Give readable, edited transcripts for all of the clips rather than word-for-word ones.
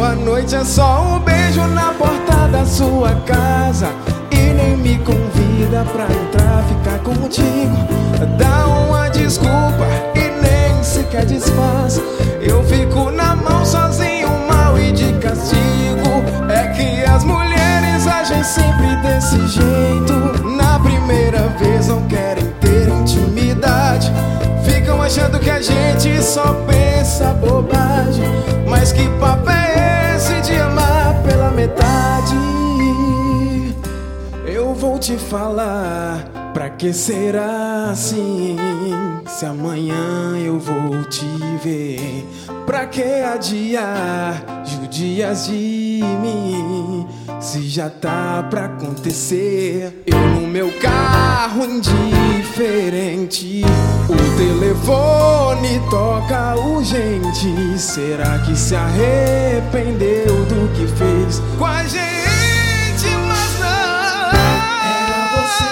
Boa noite é só um beijo na porta da sua casa e nem me convida pra entrar, ficar contigo. Dá uma desculpa e nem sequer desfaz. Eu fico na mão sozinho, mal e de castigo. É que as mulheres agem sempre desse jeito. Na primeira vez não querem ter intimidade, ficam achando que a gente só pensa bobagem. Mas que papo é esse de amar pela metade? Eu vou te falar, pra que será assim? Se amanhã eu vou te ver, pra que adiar? Judias de mim, se já tá pra acontecer. Eu no meu carro indiferente, o telefone toca urgente. Será que se arrependeu do que fez com a gente? Mas não, era você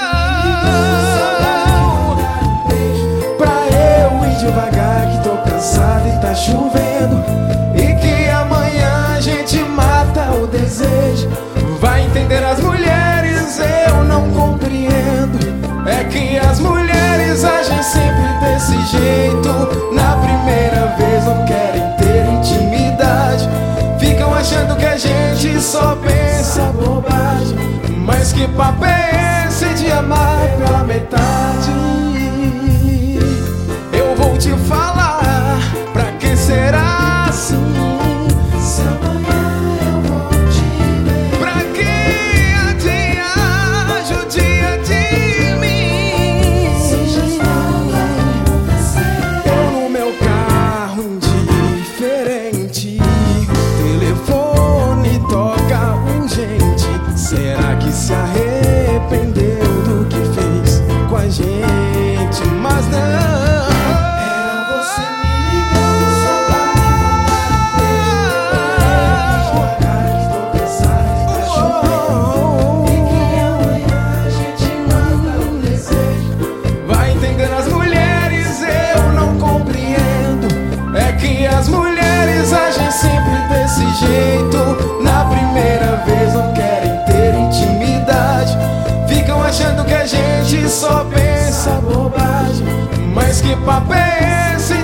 pra eu ir devagar, que tô cansado e tá chovendo, e que amanhã a gente mata o desejo. Vai entender as mulheres, eu não compreendo. É que as mulheres agem sempre desse jeito. Na primeira vez não querem ter intimidade, ficam achando que a gente só pensa bobagem. Mas que papo é esse de amar pela metade? Eu vou te falar, pra que será assim? Se amanhã eu vou te ver, pra que adiar, judia de mim? Se já está pra acontecer. Eu no meu carro indiferente, o telefone toca urgente. Será que se arrependeu do que fez com a gente? Mas não, era você me ligando só pra me mandar um beijo. Devagar, que estou cansado e tá chovendo, e que amanhã a gente mata o desejo. Vai entender as mulheres, eu não compreendo. É que as mulheres agem sempre desse jeito. Na primeira vez não querem ter intimidade, ficam achando que a gente só pensa bobagem. Mas que papo é esse